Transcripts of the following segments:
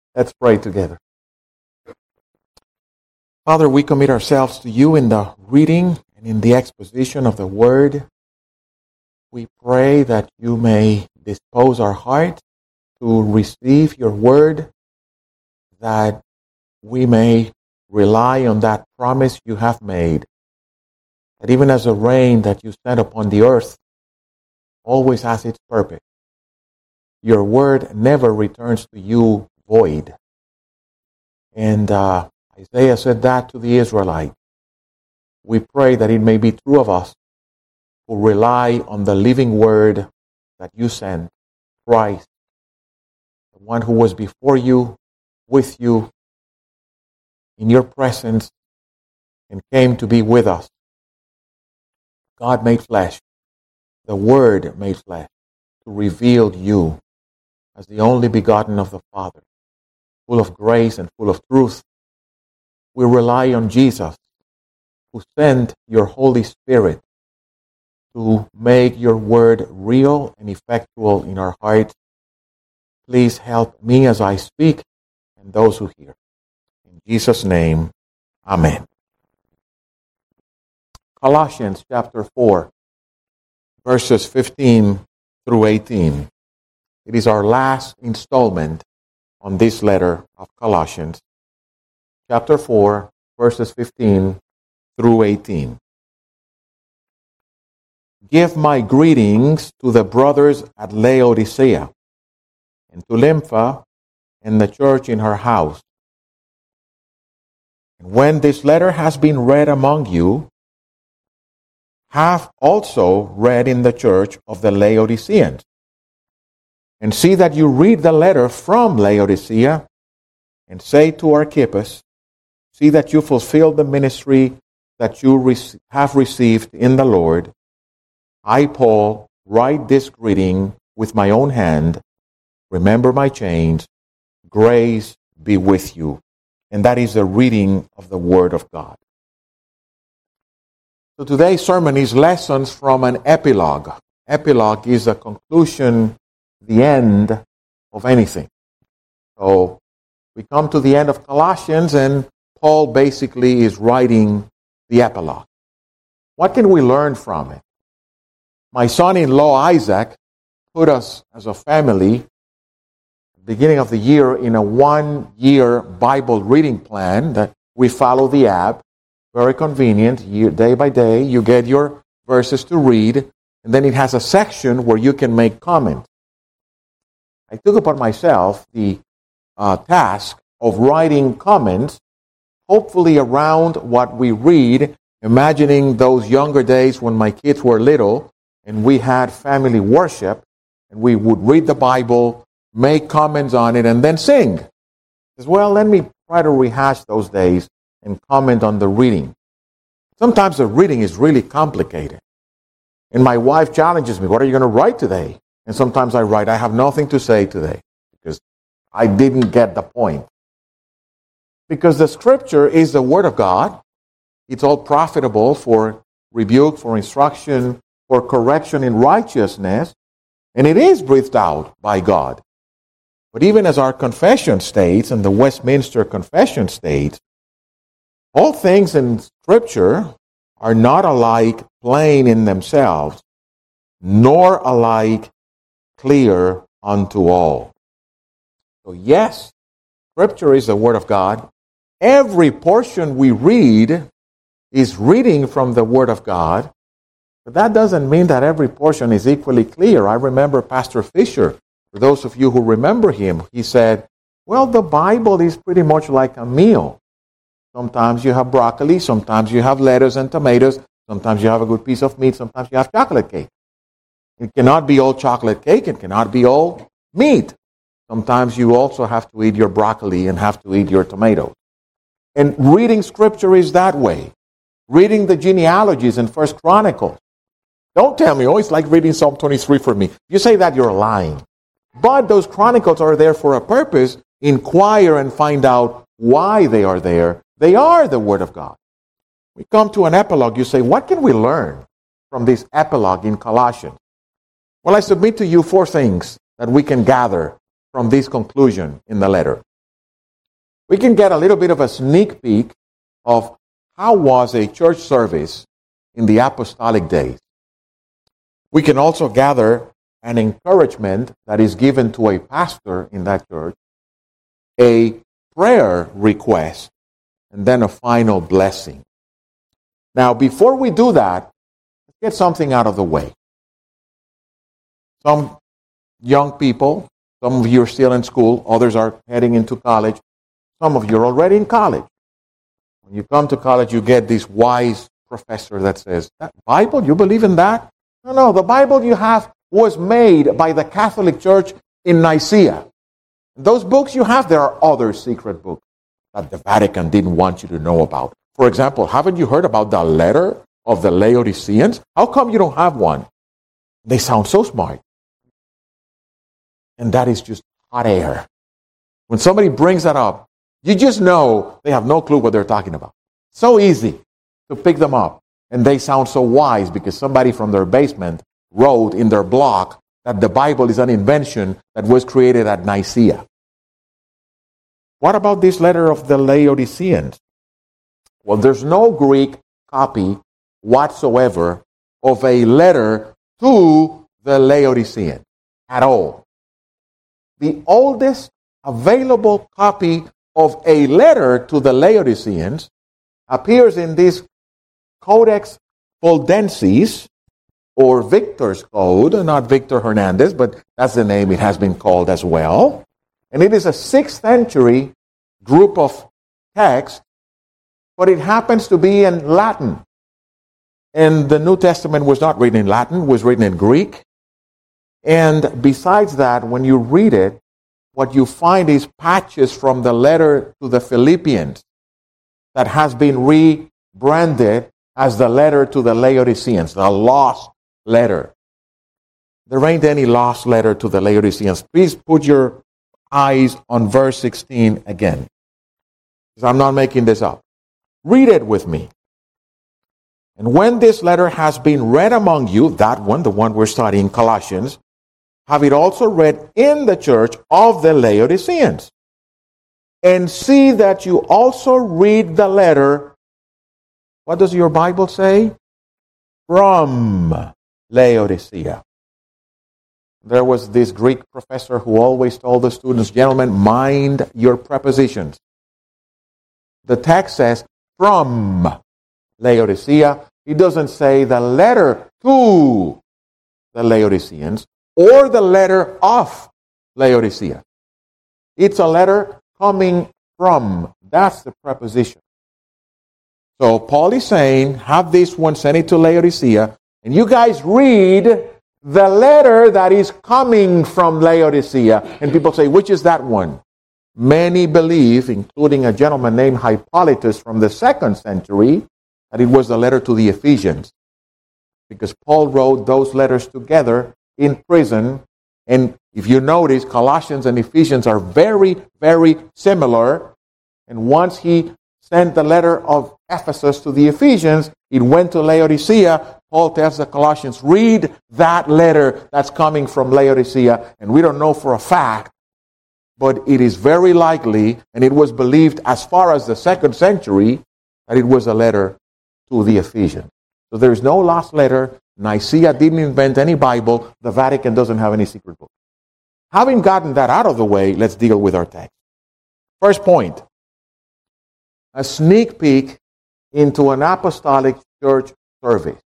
Let's pray together. Father, we commit ourselves to you in the reading and in the exposition of the Word. We pray that you may dispose our heart to receive your Word, that we may rely on that promise you have made, that even as the rain that you send upon the earth always has its purpose, your Word never returns to you void. And Isaiah said that to the Israelites. We pray that it may be true of us who rely on the living Word that you sent, Christ, the one who was before you, with you, in your presence, and came to be with us. God made flesh, the Word made flesh, to reveal you as the only begotten of the Father, full of grace and full of truth. We rely on Jesus, who sent your Holy Spirit to make your Word real and effectual in our hearts. Please help me as I speak and those who hear. In Jesus' name, amen. Colossians chapter 4, verses 15 through 18. It is our last installment on this letter of Colossians. Chapter 4, verses 15 through 18. Give my greetings to the brothers at Laodicea, and to Lympha and the church in her house. And when this letter has been read among you, have also read in the church of the Laodiceans. And see that you read the letter from Laodicea, and say to Archippus, see that you fulfill the ministry that you have received in the Lord. I, Paul, write this greeting with my own hand. Remember my chains. Grace be with you. And that is the reading of the Word of God. So today's sermon is lessons from an epilogue. Epilogue is a conclusion, the end of anything. So we come to the end of Colossians, and Paul basically is writing the epilogue. What can we learn from it? My son-in-law Isaac put us as a family at the beginning of the year in a 1-year Bible reading plan that we follow the app. Very convenient. Day by day, you get your verses to read, and then it has a section where you can make comments. I took upon myself the task of writing comments, hopefully around what we read, imagining those younger days when my kids were little and we had family worship, and we would read the Bible, make comments on it, and then sing. As well, let me try to rehash those days and comment on the reading. Sometimes the reading is really complicated. And my wife challenges me, what are you going to write today? And sometimes I write, I have nothing to say today, because I didn't get the point. Because the Scripture is the Word of God. It's all profitable for rebuke, for instruction, for correction in righteousness. And it is breathed out by God. But even as our confession states, and the Westminster Confession states, all things in Scripture are not alike plain in themselves, nor alike clear unto all. So yes, Scripture is the Word of God. Every portion we read is reading from the Word of God, but that doesn't mean that every portion is equally clear. I remember Pastor Fisher, for those of you who remember him, he said, well, the Bible is pretty much like a meal. Sometimes you have broccoli, sometimes you have lettuce and tomatoes, sometimes you have a good piece of meat, sometimes you have chocolate cake. It cannot be all chocolate cake, it cannot be all meat. Sometimes you also have to eat your broccoli and have to eat your tomatoes. And reading Scripture is that way. Reading the genealogies in 1 Chronicles. Don't tell me, it's like reading Psalm 23 for me. If you say that, you're lying. But those chronicles are there for a purpose. Inquire and find out why they are there. They are the Word of God. We come to an epilogue. You say, what can we learn from this epilogue in Colossians? Well, I submit to you 4 things that we can gather from this conclusion in the letter. we can get a little bit of a sneak peek of how was a church service in the apostolic days. We can also gather an encouragement that is given to a pastor in that church, a prayer request, and then a final blessing. Now, before we do that, let's get something out of the way. Some young people, some of you are still in school, others are heading into college, some of you are already in college. When you come to college, you get this wise professor that says, that Bible, you believe in that? No, the Bible you have was made by the Catholic Church in Nicaea. Those books you have, there are other secret books that the Vatican didn't want you to know about. For example, haven't you heard about the letter of the Laodiceans? How come you don't have one? They sound so smart. And that is just hot air. When somebody brings that up, you just know they have no clue what they're talking about. So easy to pick them up. And they sound so wise because somebody from their basement wrote in their blog that the Bible is an invention that was created at Nicaea. What about this letter of the Laodiceans? Well, there's no Greek copy whatsoever of a letter to the Laodiceans at all. The oldest available copy of a letter to the Laodiceans appears in this Codex Fuldensis, or Victor's Code, not Victor Hernandez, but that's the name it has been called as well. And it is a 6th century group of texts, but it happens to be in Latin. And the New Testament was not written in Latin, it was written in Greek. And besides that, when you read it, what you find is patches from the letter to the Philippians that has been rebranded as the letter to the Laodiceans, the lost letter. There ain't any lost letter to the Laodiceans. Please put your eyes on verse 16 again, because I'm not making this up. Read it with me. And when this letter has been read among you, that one, the one we're studying, Colossians, have it also read in the church of the Laodiceans. And see that you also read the letter, what does your Bible say? From Laodicea. There was this Greek professor who always told the students, gentlemen, mind your prepositions. The text says, from Laodicea. It doesn't say the letter to the Laodiceans or the letter of Laodicea. It's a letter coming from. That's the preposition. So Paul is saying, have this one, send it to Laodicea, and you guys read the letter that is coming from Laodicea. And people say, which is that one? Many believe, including a gentleman named Hippolytus from the 2nd century, that it was the letter to the Ephesians. Because Paul wrote those letters together in prison. And if you notice, Colossians and Ephesians are very, very similar. And once he sent the letter of Ephesus to the Ephesians, it went to Laodicea. Paul tells the Colossians, read that letter that's coming from Laodicea. And we don't know for a fact, but it is very likely, and it was believed as far as the 2nd century, that it was a letter to the Ephesians. So there is no lost letter. Nicaea didn't invent any Bible. The Vatican doesn't have any secret book. Having gotten that out of the way, let's deal with our text. First point, a sneak peek into an apostolic church service.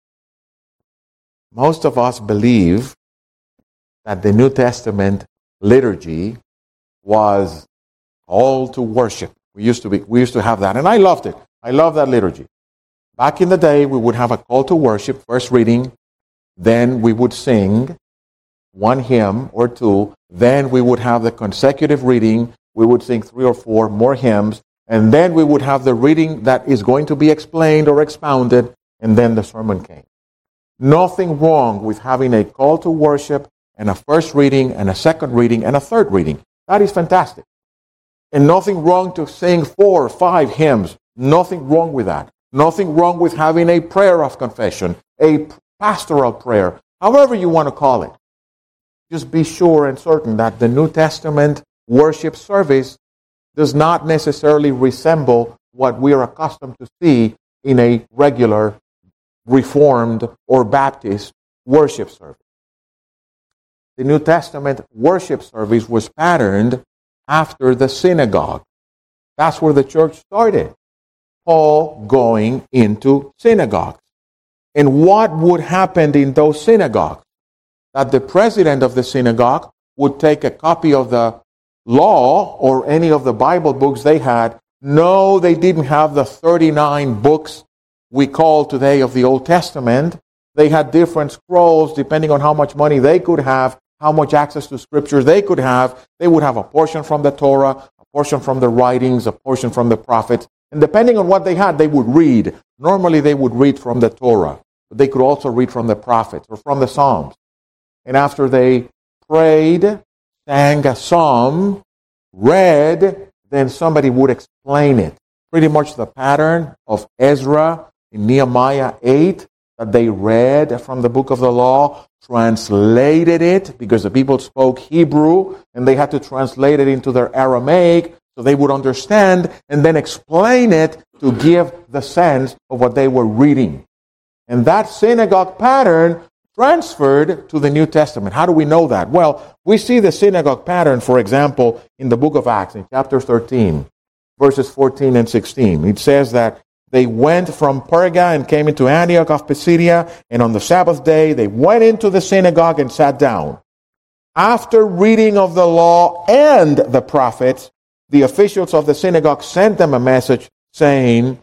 Most of us believe that the New Testament liturgy was call to worship. We used to have that, and I loved it. I love that liturgy. Back in the day, we would have a call to worship, first reading, then we would sing one hymn or two, then we would have the consecutive reading, we would sing 3 or 4 more hymns, and then we would have the reading that is going to be explained or expounded, and then the sermon came. Nothing wrong with having a call to worship and a first reading and a second reading and a third reading. That is fantastic. And nothing wrong to sing 4 or 5 hymns. Nothing wrong with that. Nothing wrong with having a prayer of confession, a pastoral prayer, however you want to call it. Just be sure and certain that the New Testament worship service does not necessarily resemble what we are accustomed to see in a regular Reformed or Baptist worship service. The New Testament worship service was patterned after the synagogue. That's where the church started. Paul going into synagogues. And what would happen in those synagogues? That the president of the synagogue would take a copy of the law or any of the Bible books they had. No, they didn't have the 39 books we call today of the Old Testament. They had different scrolls depending on how much money they could have, how much access to Scripture they could have. They would have a portion from the Torah, a portion from the writings, a portion from the prophets. And depending on what they had, they would read. Normally they would read from the Torah, but they could also read from the prophets or from the Psalms. And after they prayed, sang a psalm, read, then somebody would explain it. Pretty much the pattern of Ezra in Nehemiah 8, that they read from the book of the law, translated it, because the people spoke Hebrew, and they had to translate it into their Aramaic, so they would understand, and then explain it to give the sense of what they were reading. And that synagogue pattern transferred to the New Testament. How do we know that? Well, we see the synagogue pattern, for example, in the book of Acts, in chapter 13, verses 14 and 16. It says that they went from Perga and came into Antioch of Pisidia, and on the Sabbath day they went into the synagogue and sat down. After reading of the law and the prophets, the officials of the synagogue sent them a message saying,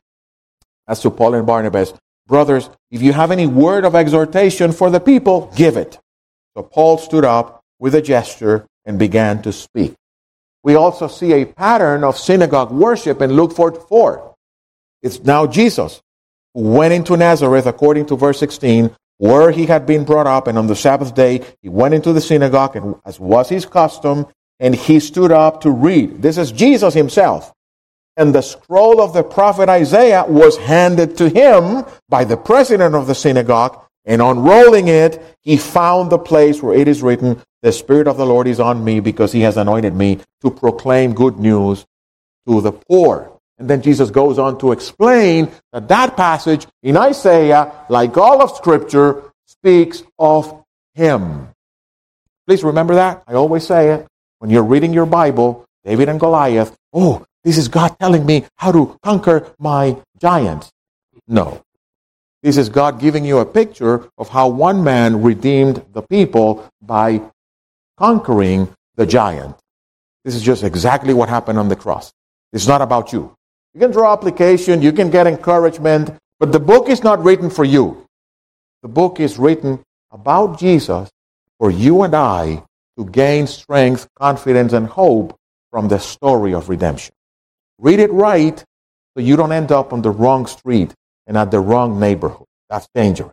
as to Paul and Barnabas, "Brothers, if you have any word of exhortation for the people, give it." So Paul stood up with a gesture and began to speak. We also see a pattern of synagogue worship in Luke 4. It's now Jesus who went into Nazareth, according to verse 16, where he had been brought up, and on the Sabbath day he went into the synagogue, and as was his custom, and he stood up to read. This is Jesus himself. And the scroll of the prophet Isaiah was handed to him by the president of the synagogue, and unrolling it, he found the place where it is written, "The Spirit of the Lord is on me, because he has anointed me to proclaim good news to the poor." And then Jesus goes on to explain that that passage in Isaiah, like all of Scripture, speaks of him. Please remember that. I always say it. When you're reading your Bible, David and Goliath, oh, this is God telling me how to conquer my giants. No. This is God giving you a picture of how one man redeemed the people by conquering the giant. This is just exactly what happened on the cross. It's not about you. You can draw application, you can get encouragement, but the book is not written for you. The book is written about Jesus for you and I to gain strength, confidence, and hope from the story of redemption. Read it right so you don't end up on the wrong street and at the wrong neighborhood. That's dangerous.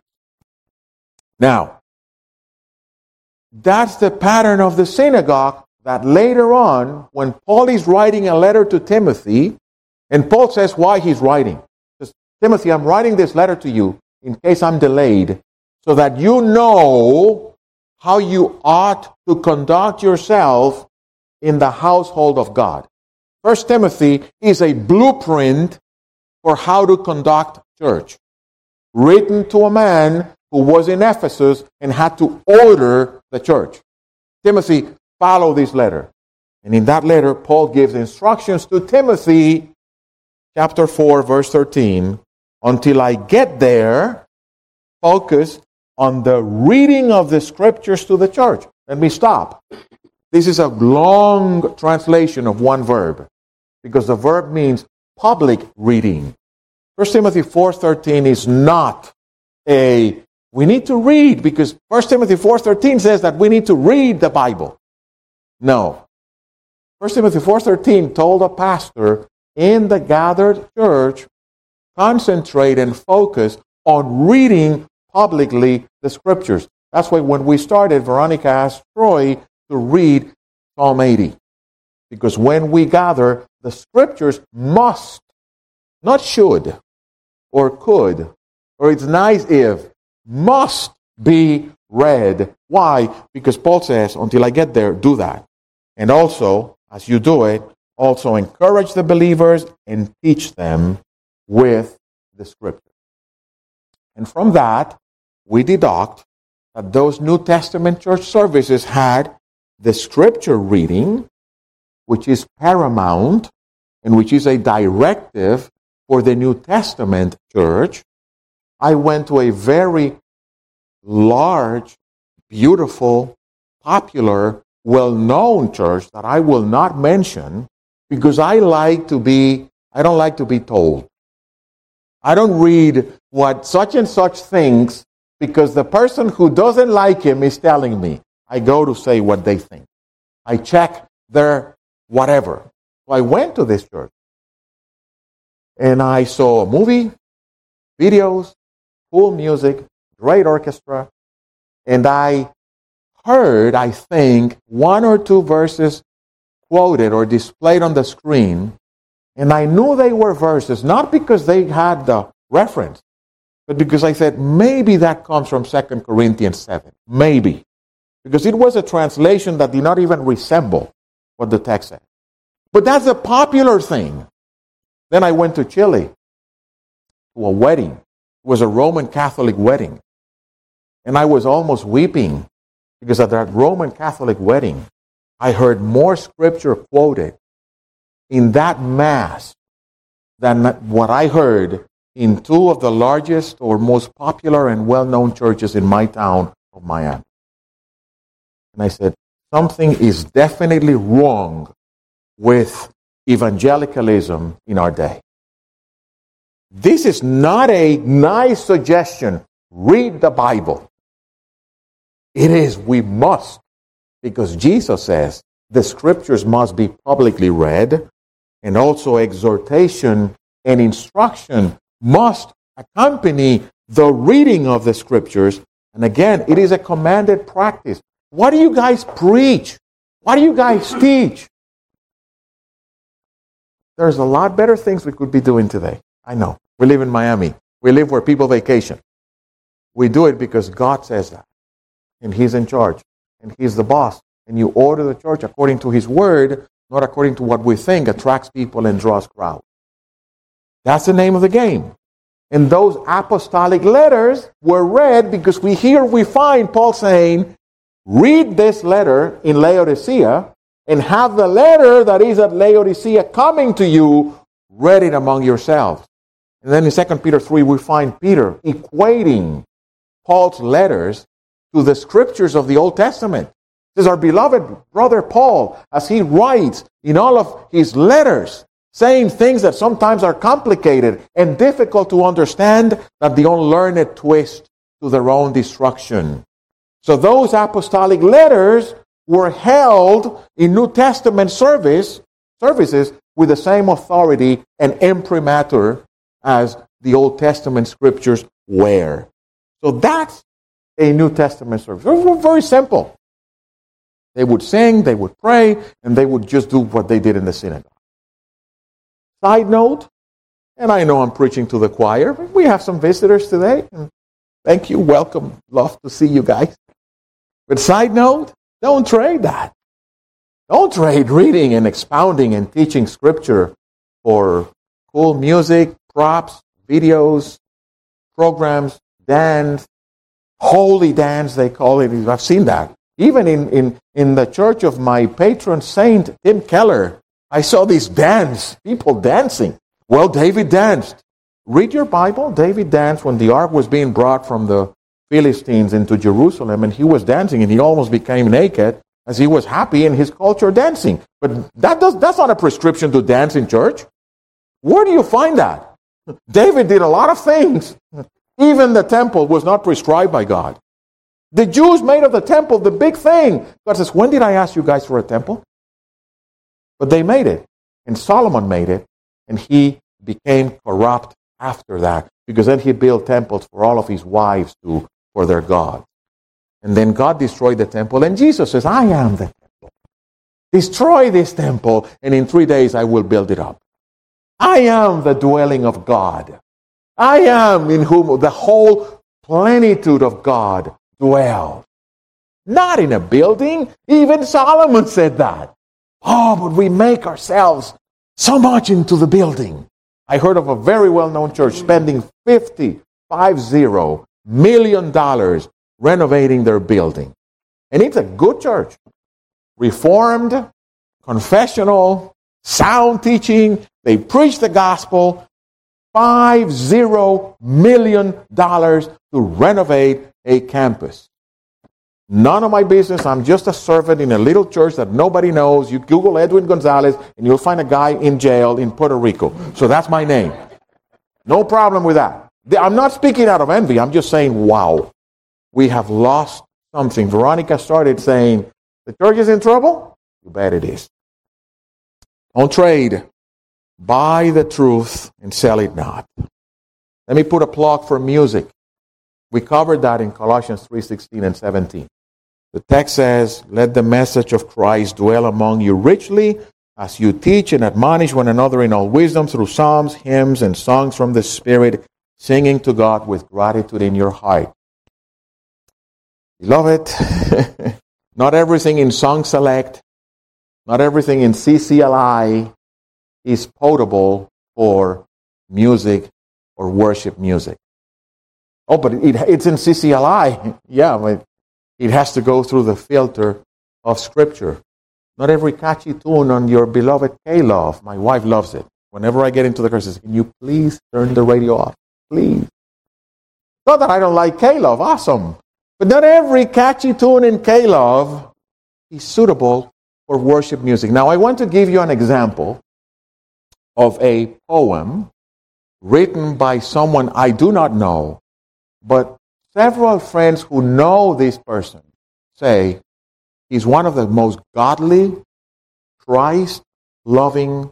Now, that's the pattern of the synagogue that later on, when Paul is writing a letter to Timothy, and Paul says why he's writing. He says, "Timothy, I'm writing this letter to you in case I'm delayed, so that you know how you ought to conduct yourself in the household of God." 1 Timothy is a blueprint for how to conduct church, written to a man who was in Ephesus and had to order the church. Timothy, follow this letter. And in that letter, Paul gives instructions to Timothy, chapter 4, verse 13, "Until I get there, focus on the reading of the Scriptures to the church." Let me stop. This is a long translation of one verb, because the verb means public reading. 1 Timothy 4:13 is not we need to read, because 1 Timothy 4:13 says that we need to read the Bible. No. 1 Timothy 4:13 told a pastor in the gathered church, concentrate and focus on reading publicly the Scriptures. That's why when we started, Veronica asked Troy to read Psalm 80. Because when we gather, the Scriptures must, not should, or could, or it's nice if, must be read. Why? Because Paul says, until I get there, do that. And also, as you do it, also encourage the believers and teach them with the Scripture. And from that, we deduct that those New Testament church services had the Scripture reading, which is paramount and which is a directive for the New Testament church. I went to a very large, beautiful, popular, well-known church that I will not mention because I don't like to be told. I don't read what such and such thinks because the person who doesn't like him is telling me. I go to say what they think. I check their whatever. So I went to this church and I saw a movie, videos, cool music, great orchestra, and I heard, I think, one or two verses quoted or displayed on the screen, and I knew they were verses, not because they had the reference, but because I said, maybe that comes from 2 Corinthians 7. Maybe. Because it was a translation that did not even resemble what the text said. But that's a popular thing. Then I went to Chile to a wedding. It was a Roman Catholic wedding. And I was almost weeping because at that Roman Catholic wedding, I heard more scripture quoted in that Mass than what I heard in two of the largest or most popular and well-known churches in my town of Miami. And I said, something is definitely wrong with evangelicalism in our day. This is not a nice suggestion. Read the Bible. It is, we must, because Jesus says the scriptures must be publicly read, and also exhortation and instruction must accompany the reading of the scriptures. And again, it is a commanded practice. What do you guys preach? What do you guys teach? There's a lot better things we could be doing today. I know. We live in Miami. We live where people vacation. We do it because God says that. And He's in charge. And He's the boss. And you order the church according to His word, not according to what we think attracts people and draws crowds. That's the name of the game. And those apostolic letters were read because we find Paul saying, read this letter in Laodicea and have the letter that is at Laodicea coming to you, read it among yourselves. And then in 2 Peter 3, we find Peter equating Paul's letters to the scriptures of the Old Testament. This is our beloved brother Paul, as he writes in all of his letters, saying things that sometimes are complicated and difficult to understand, that the unlearned twist to their own destruction. So those apostolic letters were held in New Testament services with the same authority and imprimatur as the Old Testament scriptures were. So that's a New Testament service. It was very simple. They would sing, they would pray, and they would just do what they did in the synagogue. Side note, and I know I'm preaching to the choir, but we have some visitors today. And thank you, welcome, love to see you guys. But side note, don't trade that. Don't trade reading and expounding and teaching scripture for cool music, props, videos, programs, dance, holy dance they call it. I've seen that. Even in the church of my patron saint, Tim Keller, I saw this dance, people dancing. Well, David danced. Read your Bible. David danced when the ark was being brought from the Philistines into Jerusalem, and he was dancing, and he almost became naked as he was happy in his culture dancing. But that's not a prescription to dance in church. Where do you find that? David did a lot of things. Even the temple was not prescribed by God. The Jews made of the temple the big thing. God says, when did I ask you guys for a temple? But they made it. And Solomon made it. And he became corrupt after that. Because then he built temples for all of his wives for their gods. And then God destroyed the temple. And Jesus says, I am the temple. Destroy this temple, and in 3 days I will build it up. I am the dwelling of God. I am in whom the whole plenitude of God dwells. Not in a building. Even Solomon said that. Oh, but we make ourselves so much into the building. I heard of a very well-known church spending $50 million renovating their building. And it's a good church. Reformed, confessional, sound teaching. They preach the gospel. $50 million to renovate a campus. None of my business. I'm just a servant in a little church that nobody knows. You Google Edwin Gonzalez and you'll find a guy in jail in Puerto Rico. So that's my name. No problem with that. I'm not speaking out of envy. I'm just saying, wow, we have lost something. Veronica started saying, the church is in trouble? You bet it is. Don't trade. Buy the truth and sell it not. Let me put a plug for music. We covered that in Colossians 3:16 and 17. The text says, let the message of Christ dwell among you richly as you teach and admonish one another in all wisdom through psalms, hymns, and songs from the Spirit, singing to God with gratitude in your heart. Beloved, not everything in Song Select, not everything in CCLI is potable for music or worship music. Oh, but it's in CCLI. Yeah, but it has to go through the filter of Scripture. Not every catchy tune on your beloved K-Love. My wife loves it. Whenever I get into the car, she says, can you please turn the radio off? Please. Not that I don't like K-Love. Awesome. But not every catchy tune in K-Love is suitable for worship music. Now, I want to give you an example of a poem written by someone I do not know, but several friends who know this person say he's one of the most godly, Christ-loving,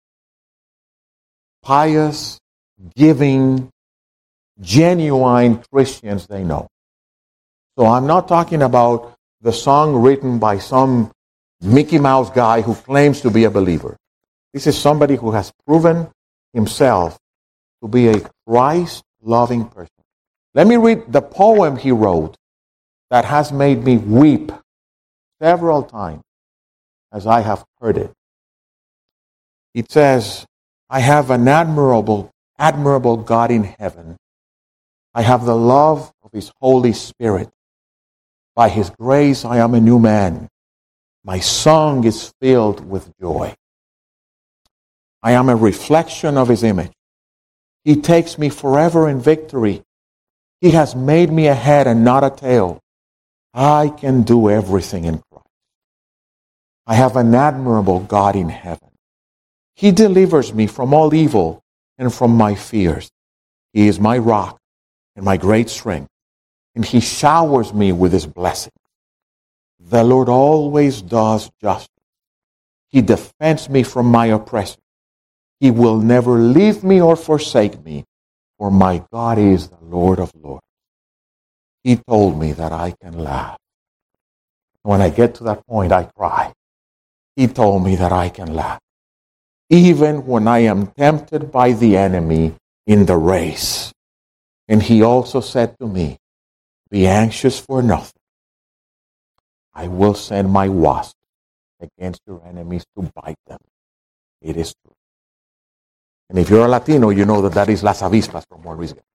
pious, giving, genuine Christians they know. So I'm not talking about the song written by some Mickey Mouse guy who claims to be a believer. This is somebody who has proven himself to be a Christ-loving person. Let me read the poem he wrote that has made me weep several times as I have heard it. It says, I have an admirable God in heaven. I have the love of His Holy Spirit. By His grace I am a new man. My song is filled with joy. I am a reflection of His image. He takes me forever in victory. He has made me a head and not a tail. I can do everything in Christ. I have an admirable God in heaven. He delivers me from all evil and from my fears. He is my rock and my great strength, and He showers me with His blessings. The Lord always does justice. He defends me from my oppressor. He will never leave me or forsake me, for my God is the Lord of lords. He told me that I can laugh. When I get to that point, I cry. He told me that I can laugh. Even when I am tempted by the enemy in the race. And He also said to me, be anxious for nothing. I will send my wasp against your enemies to bite them. It is true. And if you're a Latino, you know that is Las Avispas from Juan Luis Guerra.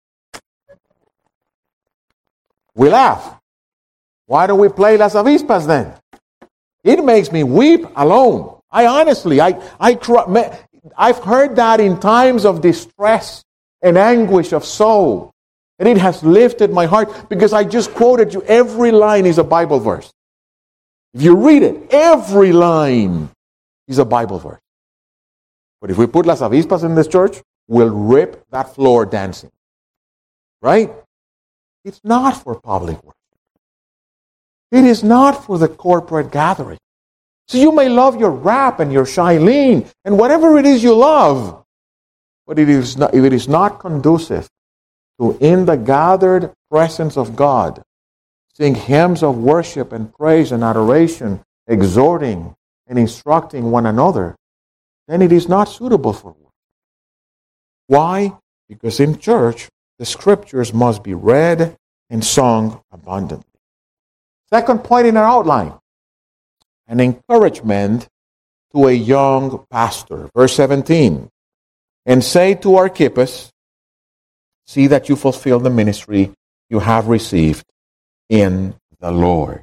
We laugh. Why don't we play Las Avispas then? It makes me weep alone. I cry. I've heard that in times of distress and anguish of soul. And it has lifted my heart because I just quoted you. Every line is a Bible verse. If you read it, every line is a Bible verse. But if we put Las Avispas in this church, we'll rip that floor dancing. Right? It's not for public worship. It is not for the corporate gathering. So you may love your rap and your Shailene and whatever it is you love, but if it is not conducive to, in the gathered presence of God, sing hymns of worship and praise and adoration, exhorting and instructing one another, then it is not suitable for worship. Why? Because in church, the Scriptures must be read and sung abundantly. Second point in our outline, an encouragement to a young pastor. Verse 17. And say to Archippus, see that you fulfill the ministry you have received in the Lord.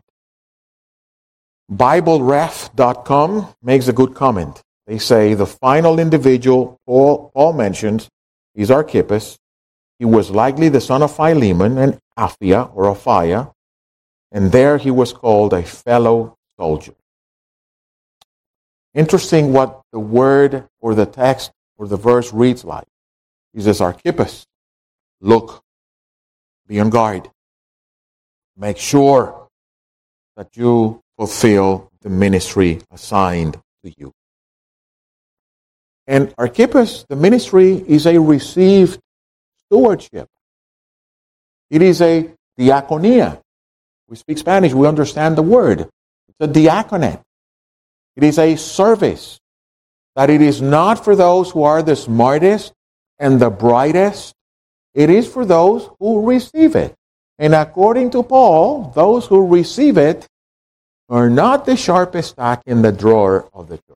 BibleRef.com makes a good comment. They say the final individual Paul mentions is Archippus. He was likely the son of Philemon and Apphia, and there he was called a fellow soldier. Interesting what the word or the text or the verse reads like. He says, Archippus, look, be on guard. Make sure that you fulfill the ministry assigned to you. And Archippus, the ministry is a received stewardship. It is a diaconia. We speak Spanish, we understand the word. It's a diaconate. It is a service that it is not for those who are the smartest and the brightest. It is for those who receive it. And according to Paul, those who receive it are not the sharpest tack in the drawer of the church.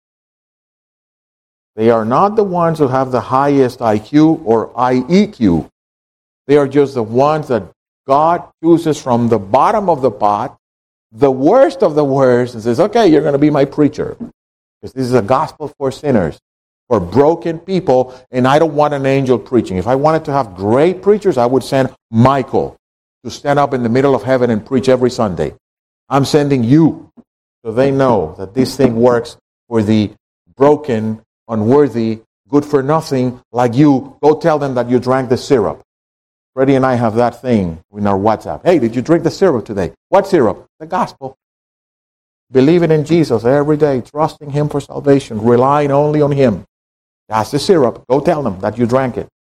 They are not the ones who have the highest IQ or IEQ. They are just the ones that God chooses from the bottom of the pot, the worst of the worst, and says, okay, you're going to be my preacher. Because this is a gospel for sinners, for broken people, and I don't want an angel preaching. If I wanted to have great preachers, I would send Michael to stand up in the middle of heaven and preach every Sunday. I'm sending you so they know that this thing works for the broken, unworthy, good for nothing like you. Go tell them that you drank the syrup. Freddie and I have that thing in our WhatsApp. Hey, did you drink the syrup today? What syrup? The gospel. Believing in Jesus every day, trusting Him for salvation, relying only on Him. That's the syrup. Go tell them that you drank it.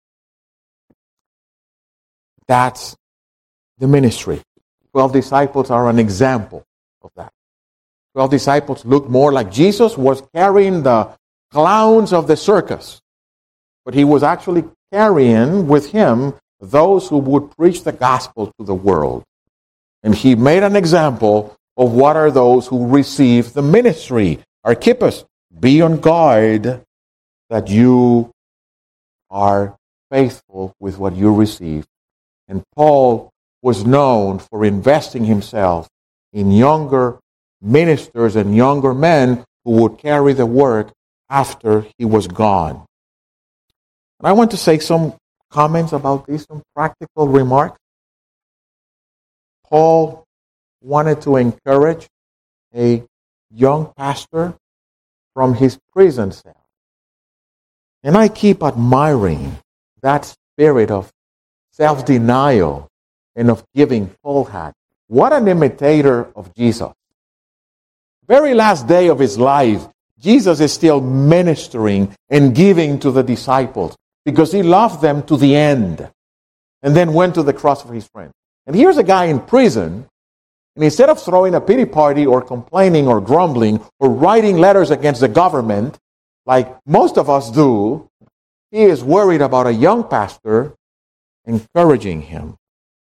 That's the ministry. 12 disciples are an example of that. 12 disciples looked more like Jesus was carrying the clowns of the circus, but He was actually carrying with Him those who would preach the gospel to the world. And He made an example of what are those who receive the ministry. Archippus, be on guard that you are faithful with what you receive. And Paul was known for investing himself in younger ministers and younger men who would carry the work after he was gone. And I want to say some comments about this, some practical remarks. Paul wanted to encourage a young pastor from his prison cell. And I keep admiring that spirit of self-denial and of giving Paul had. What an imitator of Jesus. Very last day of his life, Jesus is still ministering and giving to the disciples because He loved them to the end and then went to the cross for His friends. And here's a guy in prison, and instead of throwing a pity party or complaining or grumbling or writing letters against the government like most of us do, he is worried about a young pastor, encouraging him.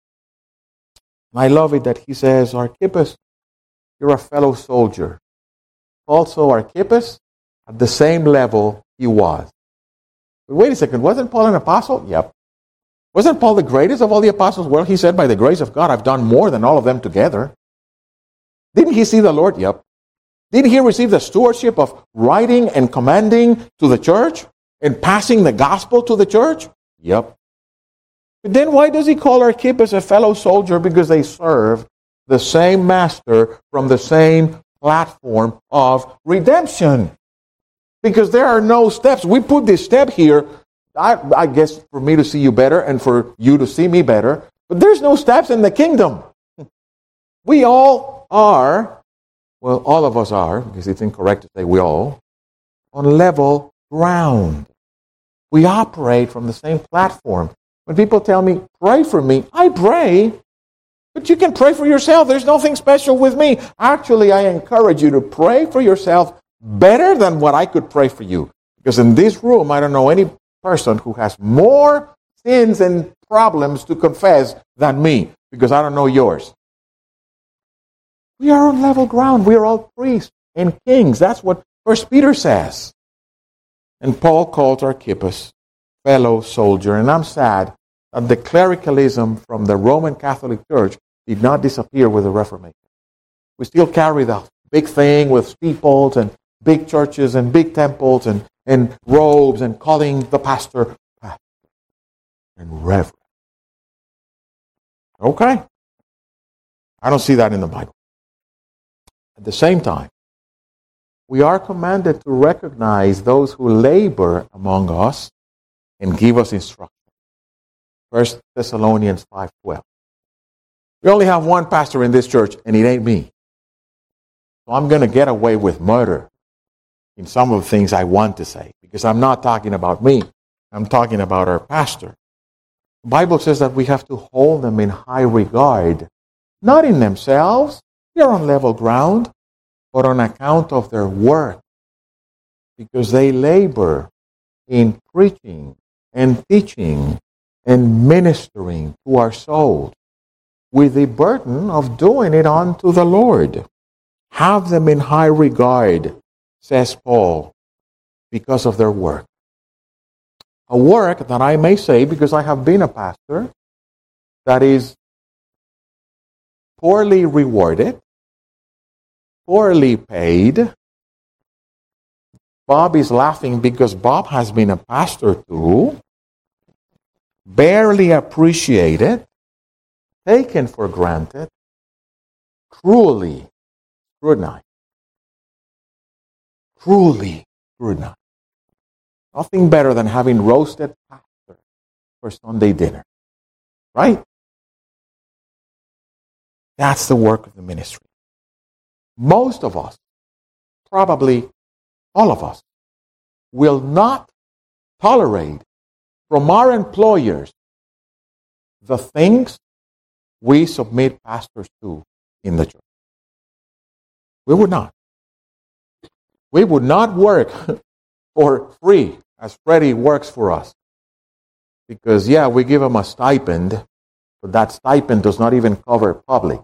I love it that he says, Archippus, you're a fellow soldier. Also, Archippus, at the same level he was. But wait a second, wasn't Paul an apostle? Yep. Wasn't Paul the greatest of all the apostles? Well, he said, by the grace of God, I've done more than all of them together. Didn't he see the Lord? Yep. Didn't he receive the stewardship of writing and commanding to the church and passing the gospel to the church? Yep. But then why does he call Archippus a fellow soldier? Because they serve the same master from the same platform of redemption. Because there are no steps. We put this step here, I guess, for me to see you better and for you to see me better. But there's no steps in the kingdom. We all are, well, all of us are, because it's incorrect to say we all, on level ground. We operate from the same platform. When people tell me, pray for me, I pray. But you can pray for yourself. There's nothing special with me. Actually, I encourage you to pray for yourself better than what I could pray for you. Because in this room, I don't know any person who has more sins and problems to confess than me. Because I don't know yours. We are on level ground. We are all priests and kings. That's what First Peter says, and Paul called Archippus fellow soldier. And I'm sad that the clericalism from the Roman Catholic Church did not disappear with the Reformation. We still carry the big thing with steeples and big churches and big temples and robes and calling the pastor and reverend. Okay. I don't see that in the Bible. At the same time, we are commanded to recognize those who labor among us and give us instruction. 1 Thessalonians 5:12. We only have one pastor in this church, and it ain't me. So I'm going to get away with murder in some of the things I want to say, because I'm not talking about me. I'm talking about our pastor. The Bible says that we have to hold them in high regard, not in themselves, they're on level ground, but on account of their work, because they labor in preaching and teaching and ministering to our souls with the burden of doing it unto the Lord. Have them in high regard, says Paul, because of their work. A work that I may say, because I have been a pastor, that is poorly rewarded, poorly paid. Bob is laughing because Bob has been a pastor too. Barely appreciated, taken for granted, cruelly scrutinized. Cruelly scrutinized. Nothing better than having roasted pastor for Sunday dinner. Right? That's the work of the ministry. Most of us, probably all of us, will not tolerate from our employers the things we submit pastors to in the church. We would not. We would not work for free as Freddie works for us. Because, yeah, we give him a stipend, but that stipend does not even cover public.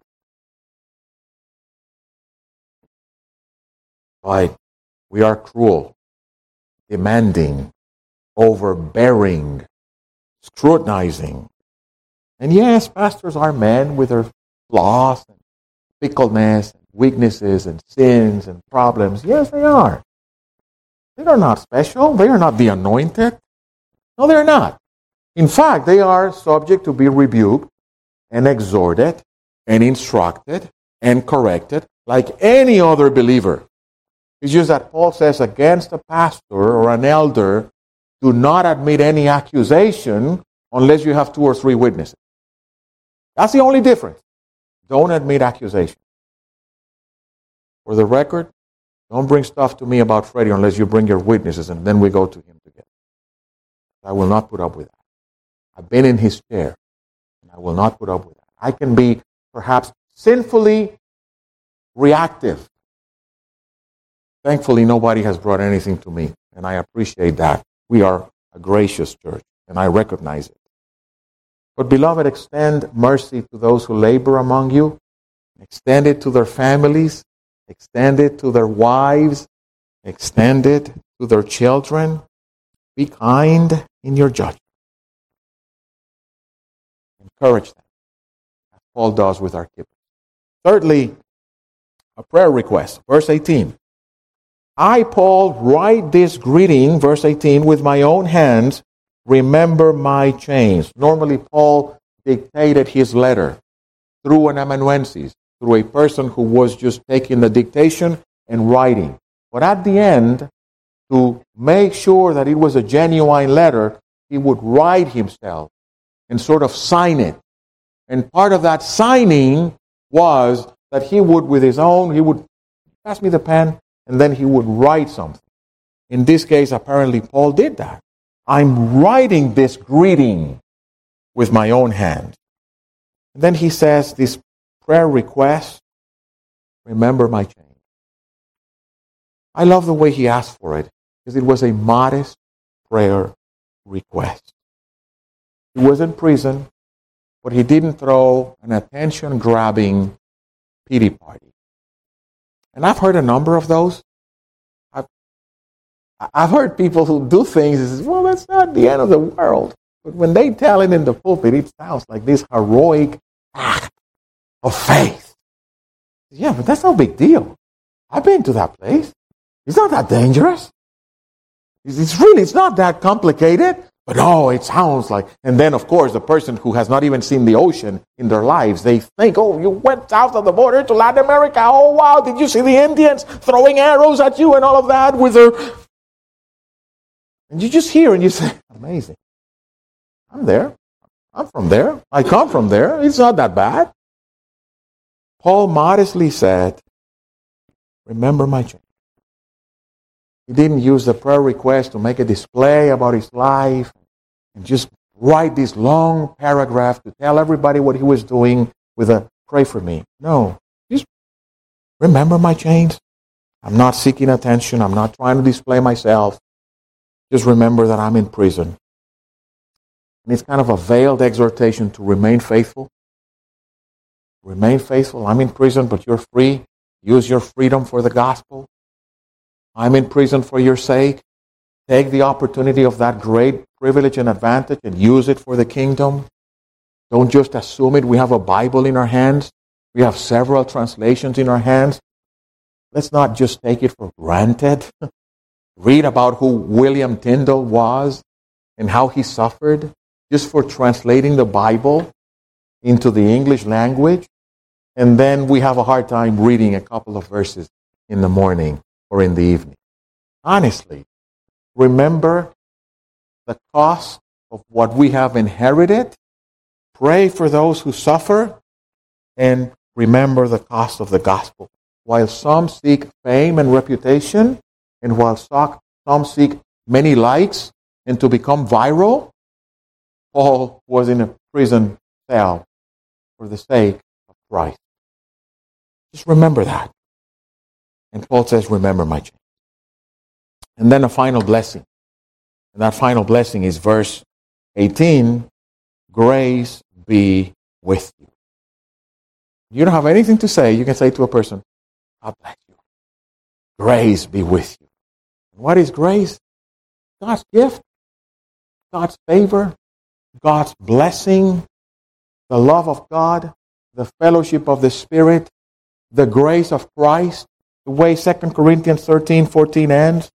But we are cruel, demanding, overbearing, scrutinizing. And yes, pastors are men with their flaws and fickleness and weaknesses and sins and problems. Yes, they are. They are not special. They are not the anointed. No, they're not. In fact, they are subject to be rebuked and exhorted and instructed and corrected like any other believer. It's just that Paul says against a pastor or an elder, do not admit any accusation unless you have 2 or 3 witnesses. That's the only difference. Don't admit accusation. For the record, don't bring stuff to me about Freddie unless you bring your witnesses and then we go to him together. I will not put up with that. I've been in his chair and I will not put up with that. I can be perhaps sinfully reactive. Thankfully, nobody has brought anything to me, and I appreciate that. We are a gracious church, and I recognize it. But beloved, extend mercy to those who labor among you. Extend it to their families. Extend it to their wives. Extend it to their children. Be kind in your judgment. Encourage them, as Paul does with Archippus. Thirdly, a prayer request. Verse 18. I, Paul, write this greeting, verse 18, with my own hands. Remember my chains. Normally, Paul dictated his letter through an amanuensis, through a person who was just taking the dictation and writing. But at the end, to make sure that it was a genuine letter, he would write himself and sort of sign it. And part of that signing was that he would, with his own, he would pass me the pen, and then he would write something. In this case, apparently, Paul did that. I'm writing this greeting with my own hand. And then he says this prayer request, remember my chains. I love the way he asked for it, because it was a modest prayer request. He was in prison, but he didn't throw an attention-grabbing pity party. And I've heard a number of those. I've heard people who do things and say, well, that's not the end of the world. But when they tell it in the pulpit, it sounds like this heroic act of faith. Yeah, but that's no big deal. I've been to that place. It's not that dangerous. It's not that complicated. But no, it sounds like. And then, of course, the person who has not even seen the ocean in their lives, they think, oh, you went south of the border to Latin America. Oh, wow, did you see the Indians throwing arrows at you and all of that with their... And you just hear and you say, amazing. I'm there. I'm from there. I come from there. It's not that bad. Paul modestly said, remember my change. He didn't use the prayer request to make a display about his life and just write this long paragraph to tell everybody what he was doing with a pray for me. No, just remember my chains. I'm not seeking attention. I'm not trying to display myself. Just remember that I'm in prison. And it's kind of a veiled exhortation to remain faithful. Remain faithful. I'm in prison, but you're free. Use your freedom for the gospel. I'm in prison for your sake. Take the opportunity of that great privilege and advantage and use it for the kingdom. Don't just assume it. We have a Bible in our hands. We have several translations in our hands. Let's not just take it for granted. Read about who William Tyndale was and how he suffered just for translating the Bible into the English language. And then we have a hard time reading a couple of verses in the morning or in the evening. Honestly, remember the cost of what we have inherited. Pray for those who suffer, and remember the cost of the gospel. While some seek fame and reputation, and while some seek many likes and to become viral, Paul was in a prison cell for the sake of Christ. Just remember that. And Paul says, remember my chains. And then a final blessing. And that final blessing is verse 18, grace be with you. You don't have anything to say. You can say to a person, God bless you. Grace be with you. What is grace? God's gift, God's favor, God's blessing, the love of God, the fellowship of the Spirit, the grace of Christ, the way 2 Corinthians 13:14 ends.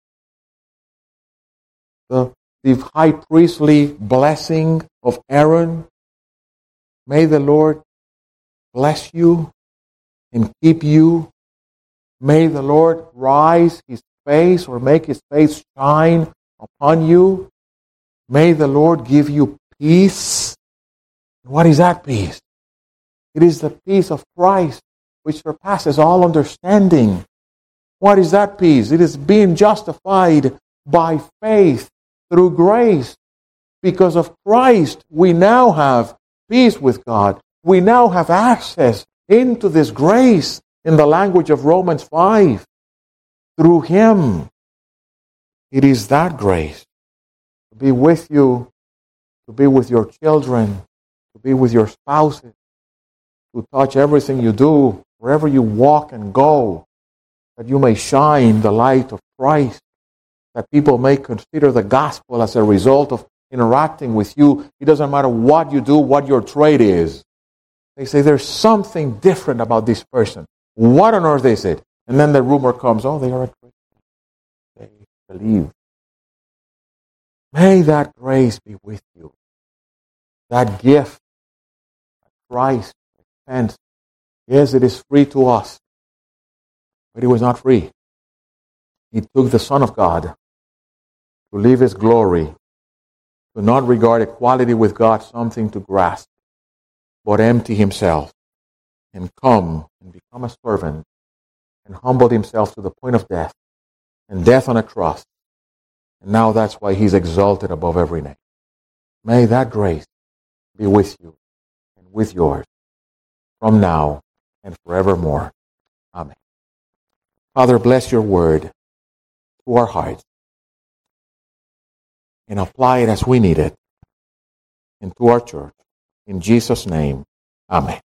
The high priestly blessing of Aaron. May the Lord bless you and keep you. May the Lord rise his face or make his face shine upon you. May the Lord give you peace. What is that peace? It is the peace of Christ which surpasses all understanding. What is that peace? It is being justified by faith through grace. Because of Christ, we now have peace with God. We now have access into this grace in the language of Romans 5. Through Him. It is that grace to be with you, to be with your children, to be with your spouses, to touch everything you do, wherever you walk and go, that you may shine the light of Christ, that people may consider the gospel as a result of interacting with you. It doesn't matter what you do, what your trade is. They say there's something different about this person. What on earth is it? And then the rumor comes, oh, they are a Christian. They believe. May that grace be with you. That gift that Christ extends. Yes, it is free to us. But it was not free. He took the Son of God to leave His glory, to not regard equality with God something to grasp, but empty Himself and come and become a servant and humbled Himself to the point of death, and death on a cross. And now that's why He's exalted above every name. May that grace be with you and with yours from now and forevermore. Amen. Father, bless your word to our hearts and apply it as we need it into our church. In Jesus' name, amen.